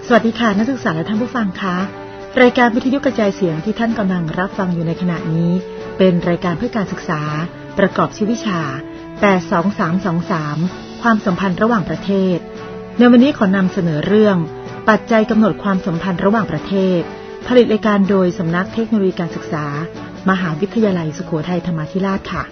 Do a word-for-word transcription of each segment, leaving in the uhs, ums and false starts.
สวัสดีค่ะนักศึกษาและท่านผู้ฟังคะรายการวิทยุกระจายเสียงที่ท่านกำลังรับฟังอยู่ในขณะนี้เป็นรายการเพื่อการศึกษาประกอบชื่อวิชาแปด สอง สาม สอง สามความสัมพันธ์ระหว่างประเทศในวันนี้ขอนำเสนอเรื่องปัจจัยกำหนดความสัมพันธ์ระหว่างประเทศผลิตรายการโดยสำนักเทคโนโลยีการศึกษามหาวิทยาลัยสุโขทัยธรรมาธิราชค่ะ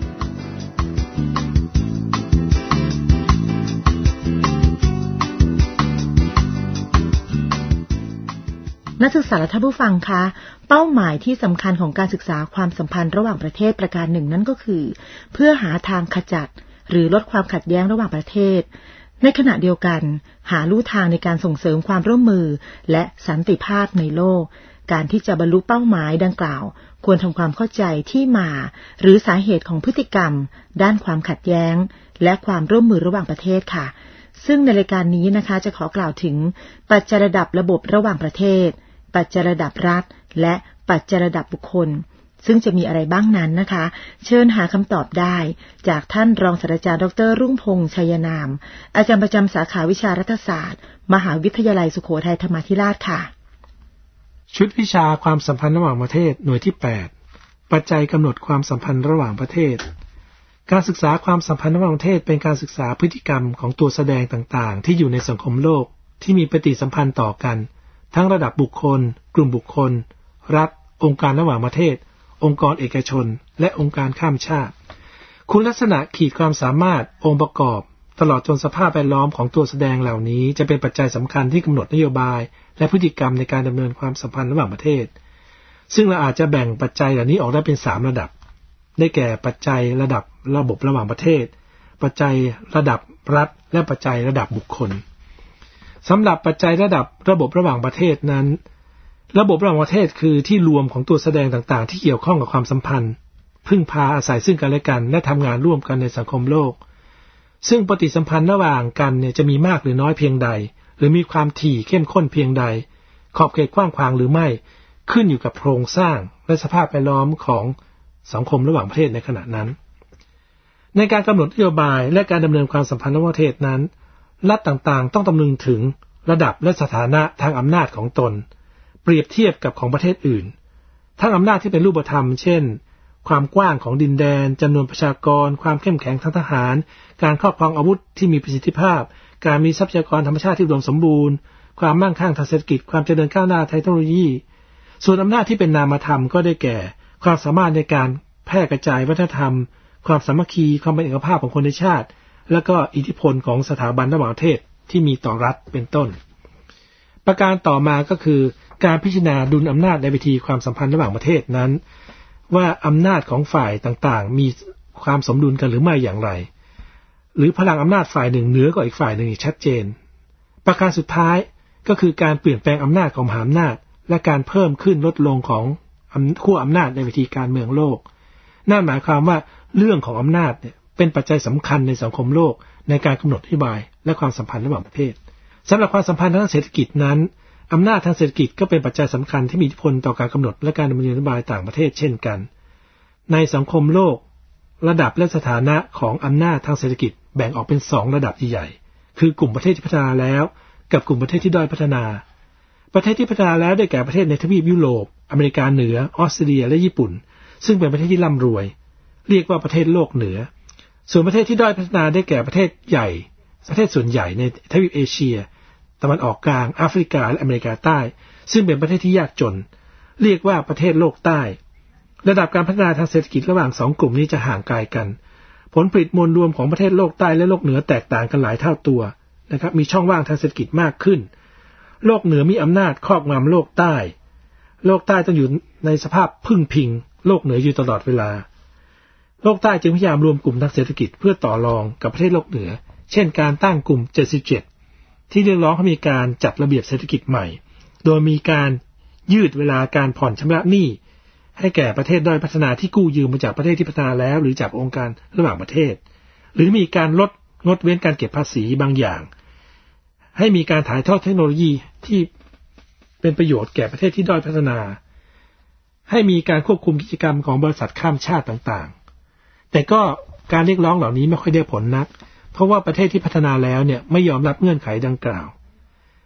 นักศึกษาและท่านผู้ฟังคะเป้าหมายที่สำคัญของการศึกษาความสัมพันธ์ระหว่างประเทศประการหนึ่งนั่นก็คือเพื่อหาทางขจัดหรือลดความขัดแย้งระหว่างประเทศในขณะเดียวกันหาลู่ทางในการส่งเสริมความร่วมมือและสันติภาพในโลกการที่จะบรรลุเป้าหมายดังกล่าวควรทำความเข้าใจที่มาหรือสาเหตุของพฤติกรรมด้านความขัดแย้งและความร่วมมือระหว่างประเทศค่ะซึ่งในรายการนี้นะคะจะขอกล่าวถึงปัจจัยระดับระบบระหว่างประเทศปัจจัยระดับรัฐและปัจจัยระดับบุคคลซึ่งจะมีอะไรบ้างนั้นนะคะเชิญหาคำตอบได้จากท่านรองศาสตราจารย์ดร.รุ่งพงษ์ชัยนามอาจารย์ประจำสาขาวิชารัฐศาสตร์มหาวิทยาลัยสุโขทัยธรรมาธิราชค่ะชุดวิชาความสัมพันธ์ระหว่างประเทศหน่วยที่แปดปัจจัยกำหนดความสัมพันธ์ระหว่างประเทศการศึกษาความสัมพันธ์ระหว่างประเทศเป็นการศึกษาพฤติกรรมของตัวแสดงต่างๆที่อยู่ในสังคมโลกที่มีปฏิสัมพันธ์ต่อกันทั้งระดับบุคคลกลุ่มบุคคลรัฐองค์การระหว่างประเทศองค์กรเอกชนและองค์การข้ามชาติคุณลักษณะขีดความสามารถองค์ประกอบตลอดจนสภาพแวดล้อมของตัวแสดงเหล่านี้จะเป็นปัจจัยสำคัญที่กำหนดนโยบายและพฤติกรรมในการดำเนินความสัมพันธ์ระหว่างประเทศซึ่งเราอาจจะแบ่งปัจจัยเหล่านี้ออกได้เป็นสามระดับได้แก่ปัจจัยระดับระบบระหว่างประเทศปัจจัยระดับรัฐและปัจจัยระดับบุคคลสำหรับปัจจัยระดับระบบระหว่างประเทศนั้นระบบระหว่างประเทศคือที่รวมของตัวแสดงต่างๆที่เกี่ยวข้องกับความสัมพันธ์พึ่งพาอาศัยซึ่งกันและกันและทำงานร่วมกันในสังคมโลกซึ่งปฏิสัมพันธ์ระหว่างกันเนี่ยจะมีมากหรือน้อยเพียงใดหรือมีความถี่เข้มข้นเพียงใดขอบเขตกว้างขวางหรือไม่ขึ้นอยู่กับโครงสร้างและสภาพแวดล้อมของสังคมระหว่างประเทศในขณะนั้นในการกำหนดนโยบายและการดำเนินความสัมพันธ์ระหว่างประเทศนั้นรัฐต่างๆต้องคำนึงถึงระดับและสถานะทางอำนาจของตนเปรียบเทียบกับของประเทศอื่นทั้งอำนาจที่เป็นรูปธรรมเช่นความกว้างของดินแดนจำนวนประชากรความเข้มแข็งทางทหารการครอบครองอาวุธที่มีประสิทธิภาพการมีทรัพยากรธรรมชาติที่อุดมสมบูรณ์ความมั่งคั่งทางเศรษฐกิจความเจริญก้าวหน้าทางเทคโนโลยีส่วนอำนาจที่เป็นนามธรรมก็ได้แก่ความสามารถในการแพร่กระจายวัฒนธรรมความสามัคคีความเป็นเอกภาพของคนในชาติและก็อิทธิพลของสถาบันระหว่างประเทศที่มีต่อรัฐเป็นต้นประการต่อมาก็คือการพิจารณาดุลอำนาจในวิธีความสัมพันธ์ระหว่างประเทศนั้นว่าอำนาจของฝ่ายต่างๆมีความสมดุลกันหรือไม่อย่างไรหรือพลังอำนาจฝ่ายหนึ่งเหนือกว่าอีกฝ่ายหนึ่งชัดเจนประการสุดท้ายก็คือการเปลี่ยนแปลงอำนาจของมหาอำนาจและการเพิ่มขึ้นลดลงของขั้วอำนาจในวิธีการเมืองโลกนั่นหมายความว่าเรื่องของอำนาจเนี่ยเป็นปัจจัยสำคัญในสังคมโลกในการกำหนดนโยบายและความสัมพันธ์ระหว่างประเทศสำหรับความสัมพันธ์ทางเศรษฐกิจนั้นอำนาจทางเศรษฐกิจก็เป็นปัจจัยสำคัญที่มีอิทธิพลต่อการกำหนดและการดำเนินนโยบายต่างประเทศเช่นกันในสังคมโลกระดับและสถานะของอำนาจทางเศรษฐกิจแบ่งออกเป็นสองระดับใหญ่ๆคือกลุ่มประเทศที่พัฒนาแล้วกับกลุ่มประเทศที่ด้อยพัฒนาประเทศที่พัฒนาแล้วได้แก่ประเทศในทวีปยุโรปอเมริกาเหนือออสเตรเลียและญี่ปุ่นซึ่งเป็นประเทศที่ร่ำรวยเรียกว่าประเทศโลกเหนือส่วนประเทศที่ด้อยพัฒนาได้แก่ประเทศใหญ่ประเทศส่วนใหญ่ในทวีปเอเชียตะวันออกกลางแอฟริกาและอเมริกาใต้ซึ่งเป็นประเทศที่ยากจนเรียกว่าประเทศโลกใต้ระดับการพัฒนาทางเศรษฐกิจระหว่างสองกลุ่มนี้จะห่างไกลกันผลผลิตมวลรวมของประเทศโลกใต้และโลกเหนือแตกต่างกันหลายเท่าตัวนะครับมีช่องว่างทางเศรษฐกิจมากขึ้นโลกเหนือมีอำนาจครอบงำโลกใต้โลกใต้ต้องอยู่ในสภาพพึ่งพิงโลกเหนืออยู่ตลอดเวลาโลกใต้จึงพยายามรวมกลุ่มทางเศรษฐกิจเพื่อต่อรองกับประเทศโลกเหนือเช่นการตั้งกลุ่มเจ็ดสิบเจ็ดที่เรียกร้องให้มีการจัดระเบียบเศรษฐกิจใหม่โดยมีการยืดเวลาการผ่อนชำระหนี้ให้แก่ประเทศด้อยพัฒนาที่กู้ยืมมาจากประเทศที่พัฒนาแล้วหรือจากองค์การระหว่างประเทศหรือมีการลดงดเว้นการเก็บภาษีบางอย่างให้มีการถ่ายทอดเทคโนโลยีที่เป็นประโยชน์แก่ประเทศที่ด้อยพัฒนาให้มีการควบคุมกิจกรรมของบริษัทข้ามชาติต่างๆแต่ก็การเรียกร้องเหล่านี้ไม่ค่อยได้ผลนักเพราะว่าประเทศที่พัฒนาแล้วเนี่ยไม่ยอมรับเงื่อนไขดังกล่าว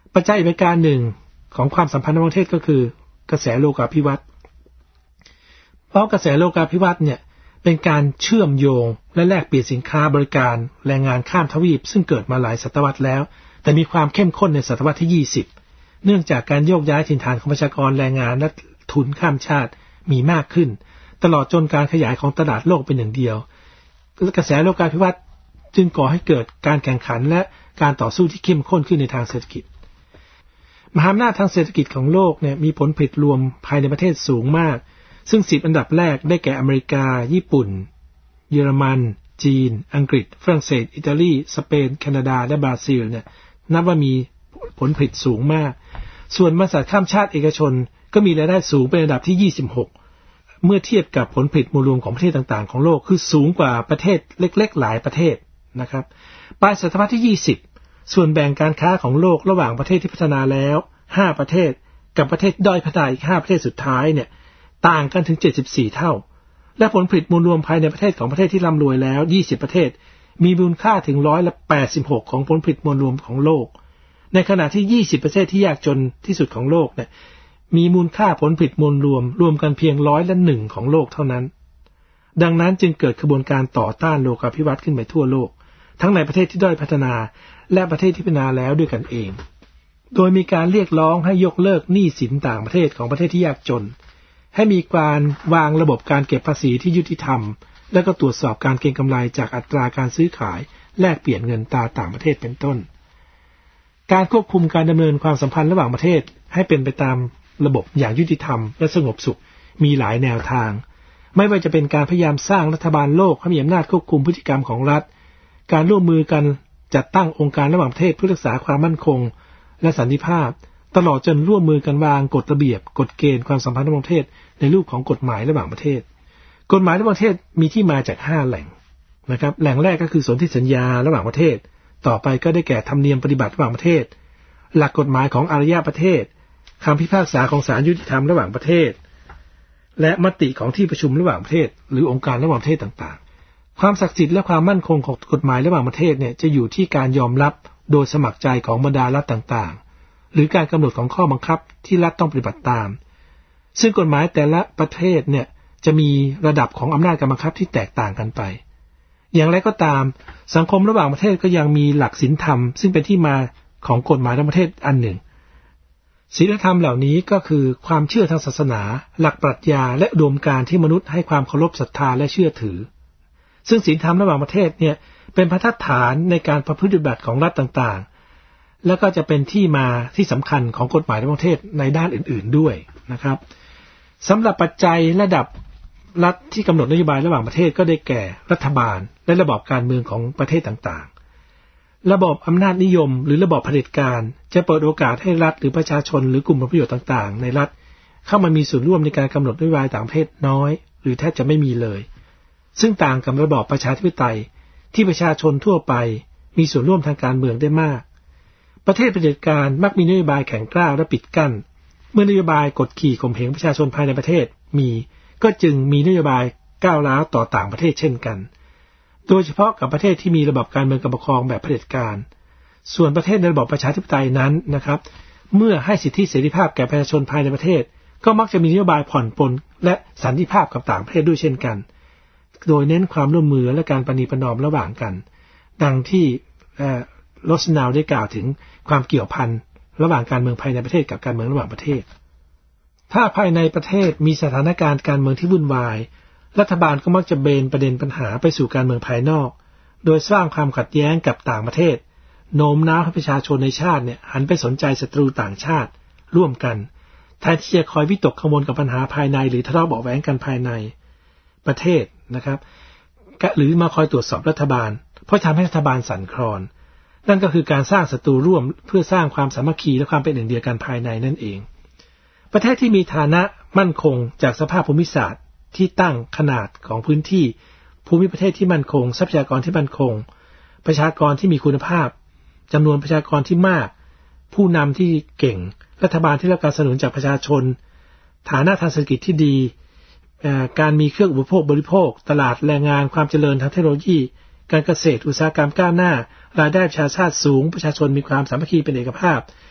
ปัจจัยอีกประการหนึ่งของความสัมพันธ์ระหว่างประเทศก็คือกระแสโลกาภิวัตน์เพราะกระแสโลกาภิวัตน์เนี่ยเป็นการเชื่อมโยงและแลกเปลี่ยนสินค้าบริการแรงงานข้ามทวีปซึ่งเกิดมาหลายศตวรรษแล้วแต่มีความเข้มข้นในศตวรรษที่ยี่สิบเนื่องจากการโยกย้ายถิ่นฐานของประชากรแรงงานและทุนข้ามชาติมีมากขึ้นตลอดจนการขยายของตลาดโลกเป็นหนึ่งเดียวกระแสโลกาภิวัตน์จึงก่อให้เกิดการแข่งขันและการต่อสู้ที่เข้มข้นขึ้นในทางเศรษฐกิจมหาอำนาจทางเศรษฐกิจของโลกเนี่ยมีผลผลิตรวมภายในประเทศสูงมากซึ่งสิบอันดับแรกได้แก่อเมริกาญี่ปุ่นเยอรมันจีนอังกฤษฝรั่งเศสอิตาลีสเปนแคนาดาและบราซิลเนี่ยนับว่ามีผลผลิตสูงมากส่วนบริษัทข้ามชาติเอกชนก็มีรายได้สูงเป็นอันดับที่ยี่สิบหกเมื่อเทียบกับผลผลิตมวลรวมของประเทศต่างๆของโลกคือสูงกว่าประเทศเล็กๆหลายประเทศนะครับปลายศตวรรษที่ยี่สิบส่วนแบ่งการค้าของโลกระหว่างประเทศที่พัฒนาแล้วห้าประเทศกับประเทศด้อยพัฒนาอีกห้าประเทศสุดท้ายเนี่ยต่างกันถึงเจ็ดสิบสี่เท่าและผลผลิตมวลรวมภายในประเทศของประเทศที่ร่ำรวยแล้วยี่สิบประเทศมีมูลค่าถึงร้อยละแปดสิบหกของผลผลิตมวลรวมของโลกในขณะที่ยี่สิบประเทศที่ยากจนที่สุดของโลกเนี่ยมีมูลค่าผลผลิตมวลรวมรวมกันเพียงร้อยละหนึ่งของโลกเท่านั้นดังนั้นจึงเกิดกระบวนการต่อต้านโลกาภิวัตน์ขึ้นไปทั่วโลกทั้งในประเทศที่ด้อยพัฒนาและประเทศที่พัฒนาแล้วด้วยกันเองโดยมีการเรียกร้องให้ยกเลิกหนี้สินต่างประเทศของประเทศที่ยากจนให้มีการวางระบบการเก็บภาษีที่ยุติธรรมและก็ตรวจสอบการเก็งกำไรจากอัตราการซื้อขายแลกเปลี่ยนเงินตราต่างประเทศเป็นต้นการควบคุมการดำเนินความสัมพันธ์ระหว่างประเทศให้เป็นไปตามระบบอย่างยุติธรรมและสงบสุขมีหลายแนวทางไม่ว่าจะเป็นการพยายามสร้างรัฐบาลโลกให้มีอำนาจควบคุมพฤติกรรมของรัฐการร่วมมือกันจัดตั้งองค์การระหว่างประเทศเพื่อรักษาความมั่นคงและสันติภาพตลอดจนร่วมมือกันวางกฎระเบียบกฎเกณฑ์ความสัมพันธ์ระหว่างประเทศในรูปของกฎหมายระหว่างประเทศกฎหมายระหว่างประเทศมีที่มาจากห้าแหล่งนะครับแหล่งแรกก็คือสนธิสัญญาระหว่างประเทศต่อไปก็ได้แก่ธรรมเนียมปฏิบัติระหว่างประเทศหลักกฎหมายของอารยประเทศคำพิพากษาของศาลยุติธรรมระหว่างประเทศและมติของที่ประชุมระหว่างประเทศหรือองค์การระหว่างประเทศต่างๆความศักดิ์สิทธิ์และความมั่นคงของกฎหมายระหว่างประเทศเนี่ยจะอยู่ที่การยอมรับโดยสมัครใจของบรรดารัฐต่างๆหรือการกำหนดของข้อบังคับที่รัฐต้องปฏิบัติตามซึ่งกฎหมายแต่ละประเทศเนี่ยจะมีระดับของอำนาจการบังคับที่แตกต่างกันไปอย่างไรก็ตามสังคมระหว่างประเทศก็ยังมีหลักศีลธรรมซึ่งเป็นที่มาของกฎหมายระหว่างประเทศอันหนึ่งศีลธรรมเหล่านี้ก็คือความเชื่อทางศาสนาหลักปรัชญาและอุดมการณ์ที่มนุษย์ให้ความเคารพศรัทธาและเชื่อถือซึ่งศีลธรรมระหว่างประเทศเนี่ยเป็นบรรทัดฐานในการประพฤติปฏิบัติของรัฐต่างๆแล้วก็จะเป็นที่มาที่สำคัญของกฎหมายระหว่างประเทศในด้านอื่นๆด้วยนะครับสำหรับปัจจัยระดับรัฐที่กำหนดนโยบายระหว่างประเทศก็ได้แก่รัฐบาลและระบอบการเมืองของประเทศต่างๆระบบอำนาจนิยมหรือระบอบเผด็จการจะเปิดโอกาสให้รัฐหรือประชาชนหรือกลุ่มผลประโยชน์ต่างๆในรัฐเข้ามามีส่วนร่วมในการกำหนดนโยบายต่างประเทศน้อยหรือแทบจะไม่มีเลยซึ่งต่างกับระบอบประชาธิปไตยที่ประชาชนทั่วไปมีส่วนร่วมทางการเมืองได้มากประเทศเผด็จการมักมีนโยบายแข็งกร้าวและปิดกั้นเมื่อนโยบายกดขี่ข่มเหงประชาชนภายในประเทศมีก็จึงมีนโยบายก้าวร้าวต่อต่างประเทศเช่นกันโดยเฉพาะกับประเทศที่มีระบบการเมืองการปกครองแบบเผด็จการส่วนประเทศในระบอบประชาธิปไตยนั้นนะครับเมื่อให้สิทธิเสรีภาพแก่ประชาชนภายในประเทศก็มักจะมีนโยบายผ่อนปลนและสันติภาพกับต่างประเทศด้วยเช่นกันโดยเน้นความร่วมมือและการประนีประนอมระหว่างกันดังที่โรสนาวได้กล่าวถึงความเกี่ยวพันระหว่างการเมืองภายในประเทศกับการเมืองระหว่างประเทศถ้าภายในประเทศมีสถานการณ์การเมืองที่วุ่นวายรัฐบาลก็มักจะเบนประเด็นปัญหาไปสู่การเมืองภายนอกโดยสร้างความขัดแย้งกับต่างประเทศโน้มน้าวให้ประชาชนในชาติเนี่ยหันไปสนใจศัตรูต่างชาติร่วมกันแทนที่จะคอยวิตกกังวลกับปัญหาภายในหรือทะเลาะเบาะแว้งกันภายในประเทศนะครับหรือมาคอยตรวจสอบรัฐบาลเพราะทำให้รัฐบาลสั่นคลอนนั่นก็คือการสร้างศัตรูร่วมเพื่อสร้างความสามัคคีและความเป็นหนึ่งเดียวกันภายในนั่นเองประเทศที่มีฐานะมั่นคงจากสภาพภูมิศาสตร์ที่ตั้งขนาดของพื้นที่ภูมิประเทศที่มั่นคงทรัพยากรที่มั่นคงประชากรที่มีคุณภาพจำนวนประชากรที่มากผู้นำที่เก่งรัฐบาลที่รับการสนับสนุนจากประชาชนฐานะทางเศรษฐกิจที่ดีการมีเครื่องอุปโภคบริโภคตลาดแรงงานความเจริญทางเทคโนโลยีการเกษตรอุตสาหกรรมก้าวหน้ารายได้ประชาชาติสูงประชาชนมีความสามัคคีเป็นเอกภาพ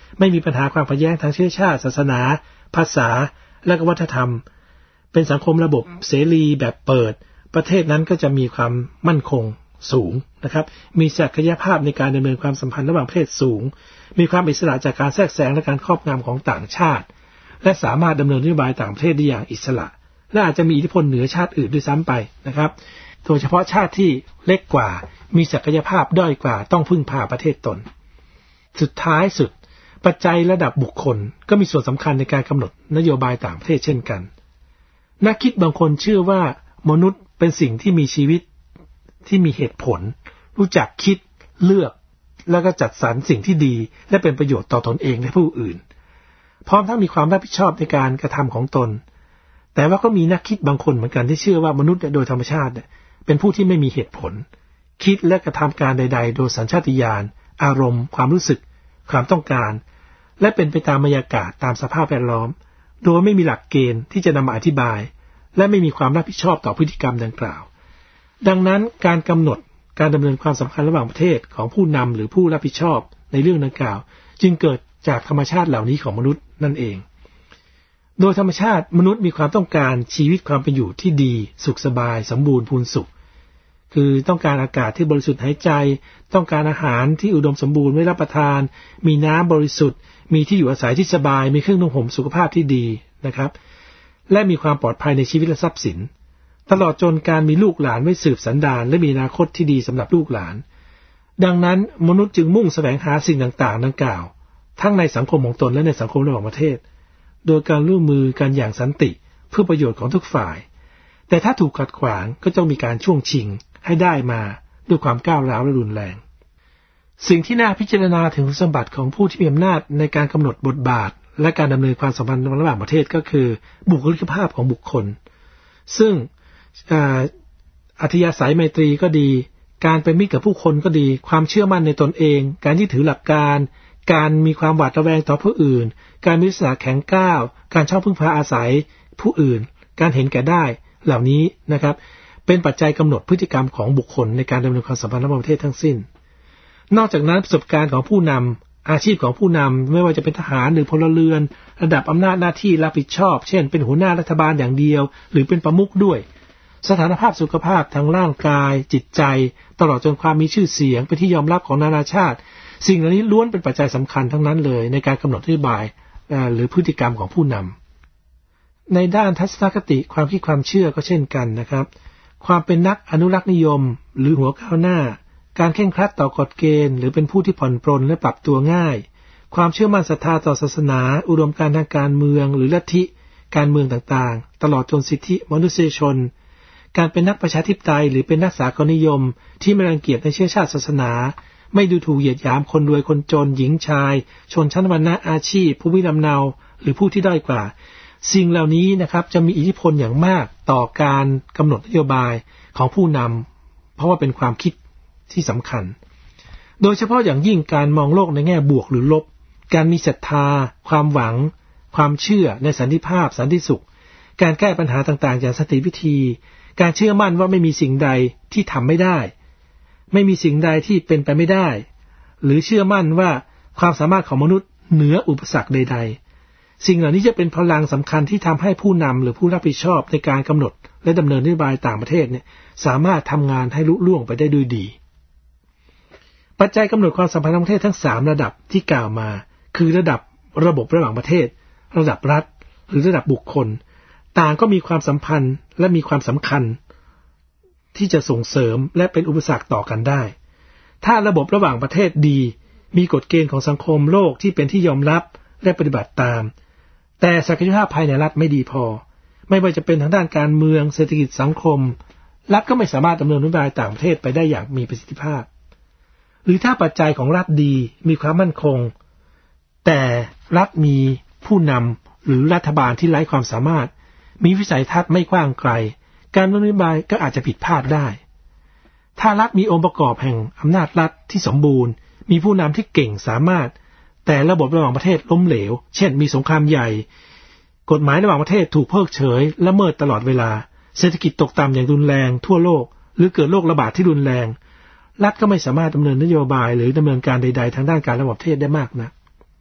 ไม่มีปัญหาความขัดแย้งทางเชื้อชาติศาสนาภาษาและวัฒนธรรมเป็นสังคมระบบเสรีแบบเปิดประเทศนั้นก็จะมีความมั่นคงสูงนะครับมีศักยภาพในการดำเนินความสัมพันธ์ระหว่างประเทศสูงมีความอิสระจากการแทรกแซงและการครอบงำของต่างชาติและสามารถดำเนินนโยบายต่างประเทศได้อย่างอิสระและอาจจะมีอิทธิพลเหนือชาติอื่นด้วยซ้ำไปนะครับโดยเฉพาะชาติที่เล็กกว่ามีศักยภาพด้อยกว่าต้องพึ่งพาประเทศตนสุดท้ายสุดปัจจัยระดับบุคคลก็มีส่วนสำคัญในการกำหนดนโยบายต่างประเทศเช่นกันนักคิดบางคนเชื่อว่ามนุษย์เป็นสิ่งที่มีชีวิตที่มีเหตุผลรู้จักคิดเลือกแล้วก็จัดสรรสิ่งที่ดีและเป็นประโยชน์ต่อตนเองและผู้อื่นพร้อมทั้งมีความรับผิดชอบในการกระทำของตนแต่ว่าก็มีนักคิดบางคนเหมือนกันที่เชื่อว่ามนุษย์โดยธรรมชาติเป็นผู้ที่ไม่มีเหตุผลคิดและกระทำการใดๆโดยสัญชาตญาณอารมณ์ความรู้สึกความต้องการและเป็นไปตามบรรยากาศตามสภาพแวดล้อมโดยไม่มีหลักเกณฑ์ที่จะนำมาอธิบายและไม่มีความรับผิดชอบต่อพฤติกรรมดังกล่าวดังนั้นการกำหนดการดำเนินความสัมพันธ์ระหว่างประเทศของผู้นำหรือผู้รับผิดชอบในเรื่องดังกล่าวจึงเกิดจากธรรมชาติเหล่านี้ของมนุษย์นั่นเองโดยธรรมชาติมนุษย์มีความต้องการชีวิตความเป็นอยู่ที่ดีสุขสบายสมบูรณ์พูนสุขคือต้องการอากาศที่บริสุทธิ์หายใจต้องการอาหารที่อุดมสมบูรณ์ไว้รับประทานมีน้ำบริสุทธิ์มีที่อยู่อาศัยที่สบายมีเครื่องนุ่งห่มสุขภาพที่ดีนะครับและมีความปลอดภัยในชีวิตและทรัพย์สินตลอดจนการมีลูกหลานไว้สืบสันดานและมีอนาคตที่ดีสำหรับลูกหลานดังนั้นมนุษย์จึงมุ่งแสวงหาสิ่งต่างๆดังกล่าวทั้งในสังคมของตนและในสังคมระหว่างประเทศโดยการร่วมมือกันอย่างสันติเพื่อประโยชน์ของทุกฝ่ายแต่ถ้าถูกขัดขวางก็ต้องมีการช่วงชิงให้ได้มาด้วยความก้าวร้าวและรุนแรงสิ่งที่น่าพิจารณาถึงสมบัติของผู้ที่มีอำนาจในการกำหนดบทบาทและการดำเนินความสัมพันธ์ระหว่างประเทศก็คือบุคลิกภาพของบุคคลซึ่งอัธยาศัยไมตรีก็ดีการเป็นมิตรกับผู้คนก็ดีความเชื่อมั่นในตนเองการยึดถือหลักการการมีความหวาดระแวงต่อผู้อื่นการมีลักษณะแข็งก้าวการชอบพึ่งพาอาศัยผู้อื่นการเห็นแก่ได้เหล่านี้นะครับเป็นปัจจัยกำหนดพฤติกรรมของบุคคลในการดำเนินความสัมพันธ์ระหว่างประเทศทั้งสิ้นนอกจากนั้นประสบการณ์ของผู้นำอาชีพของผู้นำไม่ว่าจะเป็นทหารหรือพลเรือนระดับอำนาจหน้าที่รับผิดชอบเช่นเป็นหัวหน้ารัฐบาลอย่างเดียวหรือเป็นประมุขด้วยสถานภาพสุขภาพทางร่างกายจิตใจตลอดจนความมีชื่อเสียงเป็นที่ยอมรับของนานาชาติสิ่งเหล่านี้ล้วนเป็นปัจจัยสำคัญทั้งนั้นเลยในการกำหนดนโยบายหรือพฤติกรรมของผู้นำในด้านทัศนคติความคิดความเชื่อก็เช่นกันนะครับความเป็นนักอนุรักษ์นิยมหรือหัวก้าวหน้าการเคร่งครัดต่อกฎเกณฑ์หรือเป็นผู้ที่ผ่อนปรนและปรับตัวง่ายความเชื่อมั่นศรัทธาต่อศาสนาอุดมการณ์ทางการเมืองหรือลัทธิการเมืองต่างๆตลอดจนสิทธิมนุษยชนการเป็นนักประชาธิปไตยหรือเป็นนักสากลนิยมที่ไม่รังเกียจในเชื้อชาติศาสนาไม่ดูถูกเหยียดหยามคนรวยคนจนหญิงชายชนชั้นวรรณะอาชีพผู้มีลำเนาหรือผู้ที่ด้อยกว่าสิ่งเหล่านี้นะครับจะมีอิทธิพลอย่างมากต่อการกำหนดนโยบายของผู้นำเพราะว่าเป็นความคิดที่สำคัญโดยเฉพาะอย่างยิ่งการมองโลกในแง่บวกหรือลบการมีศรัทธาความหวังความเชื่อในสันติภาพสันติสุขการแก้ปัญหาต่างๆอย่างสันติวิธีการเชื่อมั่นว่าไม่มีสิ่งใดที่ทำไม่ได้ไม่มีสิ่งใดที่เป็นไปไม่ได้หรือเชื่อมั่นว่าความสามารถของมนุษย์เหนืออุปสรรคใดๆสิ่งเหล่านี้จะเป็นพลังสำคัญที่ทำให้ผู้นำหรือผู้รับผิดชอบในการกำหนดและดำเนินนโยบายต่างประเทศเนี่ยสามารถทำงานให้ลุล่วงไปได้ด้วยดีปัจจัยกำหนดความสัมพันธ์ระหว่างประเทศทั้งสามระดับที่กล่าวมาคือระดับระบบระหว่างประเทศระดับรัฐหรือระดับบุคคลต่างก็มีความสัมพันธ์และมีความสำคัญที่จะส่งเสริมและเป็นอุปสรรคต่อกันได้ถ้าระบบระหว่างประเทศดีมีกฎเกณฑ์ของสังคมโลกที่เป็นที่ยอมรับและปฏิบัติตามแต่ศักยภาพภายในรัฐไม่ดีพอไม่ว่าจะเป็นทางด้านการเมืองเศรษฐกิจสังคมรัฐก็ไม่สามารถดำเนินนโยบายต่างประเทศไปได้อย่างมีประสิทธิภาพหรือถ้าปัจจัยของรัฐดีมีความมั่นคงแต่รัฐมีผู้นำหรือรัฐบาลที่ไร้ความสามารถมีวิสัยทัศน์ไม่กว้างไกลการดำเนินนโยบายก็อาจจะผิดพลาดได้ถ้ารัฐมีองค์ประกอบแห่งอำนาจรัฐที่สมบูรณ์มีผู้นำที่เก่งสามารถแต่ระบบระหว่างประเทศล้มเหลวเช่นมีสงครามใหญ่กฎหมายระหว่างประเทศถูกเพิกเฉยละเมิดตลอดเวลาเศรษฐกิจตกต่ำอย่างรุนแรงทั่วโลกหรือเกิดโรคระบาดที่รุนแรงรัฐก็ไม่สามารถดำเนินนโยบายหรือดำเนินการใดๆทางด้านการระบบประเทศได้มากนัก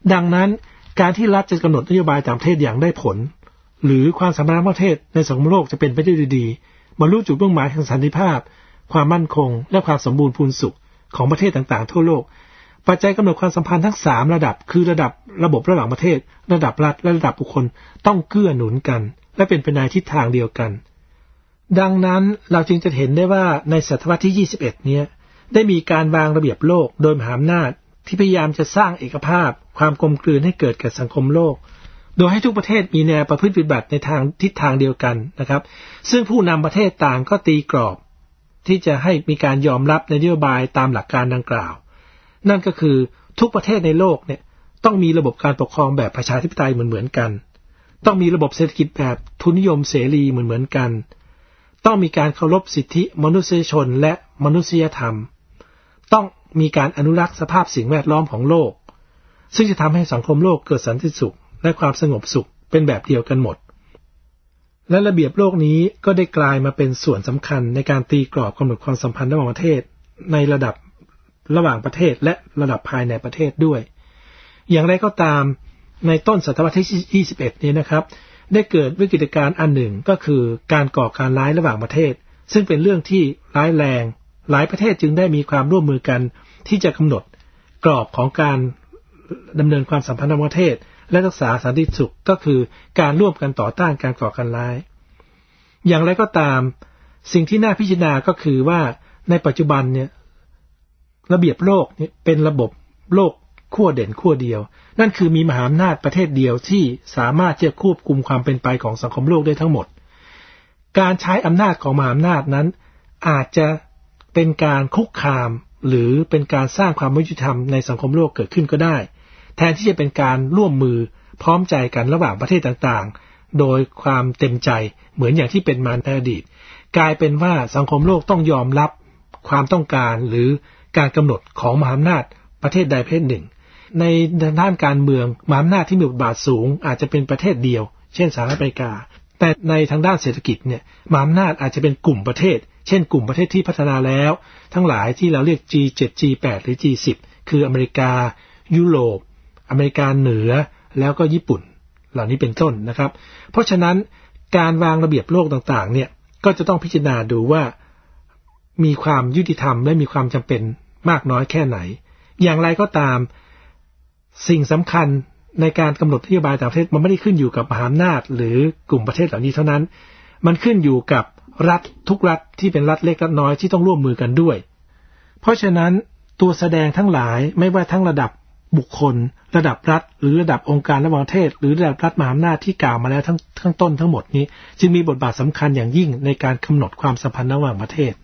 ดังนั้นการที่รัฐจะกำหนดนโยบายต่างประเทศอย่างได้ผลหรือความสัมพันธ์ประเทศในสังคมโลกจะเป็นไปได้ดีบรรลุจุดมุ่งหมายแห่งสันติภาพความมั่นคงและความสมบูรณ์พูนสุขของประเทศต่างๆทั่วโลกปัจจัยกำหนดความสัมพันธ์ทั้งสามระดับคือระดับระบบระหว่างประเทศระดับรัฐและระดับบุคคลต้องเกื้อหนุนกันและเป็นไปในทิศทางเดียวกันดังนั้นเราจึงจะเห็นได้ว่าในศตวรรษที่ยี่สิบเอ็ดเนี้ยได้มีการวางระเบียบโลกโดยมหาอำนาจที่พยายามจะสร้างเอกภาพความกลมกลืนให้เกิดแก่สังคมโลกโดยให้ทุกประเทศมีแนวประพฤติปฏิบัติในทางทิศทางเดียวกันนะครับซึ่งผู้นำประเทศต่างก็ตีกรอบที่จะให้มีการยอมรับในนโยบายตามหลักการดังกล่าวนั่นก็คือทุกประเทศในโลกเนี่ยต้องมีระบบการปกครองแบบประชาธิปไตยเหมือนๆกันต้องมีระบบเศรษฐกิจแบบทุนนิยมเสรีเหมือนๆกันต้องมีการเคารพสิทธิมนุษยชนและมนุษยธรรมต้องมีการอนุรักษ์สภาพสิ่งแวดล้อมของโลกซึ่งจะทำให้สังคมโลกเกิดสันติสุขและความสงบสุขเป็นแบบเดียวกันหมดและระเบียบโลกนี้ก็ได้กลายมาเป็นส่วนสำคัญในการตีกรอบกำหนดความสัมพันธ์ระหว่างประเทศในระดับระหว่างประเทศและระดับภายในประเทศด้วยอย่างไรก็ตามในต้นศตวรรษที่ยี่สิบเอ็ดนี้นะครับได้เกิดวิกฤตการณ์อันหนึ่งก็คือการก่อการร้ายระหว่างประเทศซึ่งเป็นเรื่องที่ร้ายแรงหลายประเทศจึงได้มีความร่วมมือกันที่จะกำหนดกรอบของการดำเนินความสัมพันธ์ระหว่างประเทศและรักษาสันติสุขก็คือการร่วมกันต่อต้านการก่อการร้ายอย่างไรก็ตามสิ่งที่น่าพิจารณาก็คือว่าในปัจจุบันเนี่ยระเบียบโลกเนี่ยเป็นระบบโลกขั้วเด่นขั้วเดียวนั่นคือมีมหาอำนาจประเทศเดียวที่สามารถจะควบคุมความเป็นไปของสังคมโลกได้ทั้งหมดการใช้อำนาจของมหาอำนาจนั้นอาจจะเป็นการคุกคามหรือเป็นการสร้างความไม่ยุติธรรมในสังคมโลกเกิดขึ้นก็ได้แทนที่จะเป็นการร่วมมือพร้อมใจกันระหว่างประเทศต่างๆโดยความเต็มใจเหมือนอย่างที่เป็นมาในอดีตกลายเป็นว่าสังคมโลกต้องยอมรับความต้องการหรือการกำหนดของมหาอำนาจประเทศใดประเทศหนึ่งในด้านการเมืองมหาอำนาจที่มีบทบาทสูงอาจจะเป็นประเทศเดียวเช่นสหรัฐอเมริกาแต่ในทางด้านเศรษฐกิจเนี่ยมหาอำนาจอาจจะเป็นกลุ่มประเทศเช่นกลุ่มประเทศที่พัฒนาแล้วทั้งหลายที่เราเรียก จี เจ็ด จี แปด หรือ จี สิบ คืออเมริกายุโรปอเมริกาเหนือแล้วก็ญี่ปุ่นเหล่านี้เป็นต้นนะครับเพราะฉะนั้นการวางระเบียบโลกต่างๆเนี่ยก็จะต้องพิจารณาดูว่ามีความยุติธรรมและมีความจำเป็นมากน้อยแค่ไหนอย่างไรก็ตามสิ่งสำคัญในการกำหนดนโยบายต่างประเทศมันไม่ได้ขึ้นอยู่กับมหาอำนาจหรือกลุ่มประเทศเหล่านี้เท่านั้นมันขึ้นอยู่กับรัฐทุกรัฐที่เป็นรัฐเล็กรัฐน้อยที่ต้องร่วมมือกันด้วยเพราะฉะนั้นตัวแสดงทั้งหลายไม่ว่าทั้งระดับบุคคลระดับรัฐหรือระดับองค์การระหว่างประเทศหรือระดับรัฐมหาอำนาจที่กล่าวมาแล้วทั้งทั้งต้นทั้งหมดนี้จึงมีบทบาทสำคัญอย่างยิ่งในการกำหนดความสัมพันธ์ระหว่างประเทศ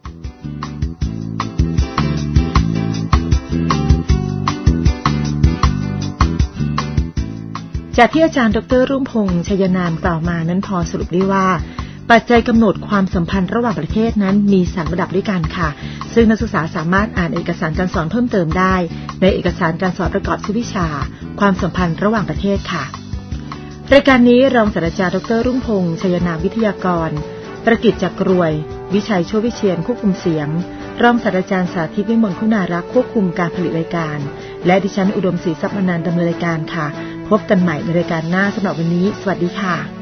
จากที่อาจารย์ดร.รุ่งพงษ์ชัยนามกล่าวมานั้นพอสรุปได้ว่าปัจจัยกำหนดความสัมพันธ์ระหว่างประเทศนั้นมีสามระดับด้วยกันค่ะซึ่งนักศึกษาสามารถอ่านเอกสารการสอนเพิ่มเติมได้ในเอกสารการสอนประกอบวิชาความสัมพันธ์ระหว่างประเทศค่ะรายการนี้รองศาสตราจารย์ดร.รุ่งพงษ์ชัยนามวิทยากรประกิจจักรวยวิชัยโชติวิเชียรควบคุมเสียงรองศาสตราจารย์สาธิตวิมลคุณารักษ์ควบคุมการผลิตรายการและดิฉันอุดมศรีทรัพย์อนันต์ดำเนินรายการค่ะพบกันใหม่ในรายการหน้าสำหรับวันนี้สวัสดีค่ะ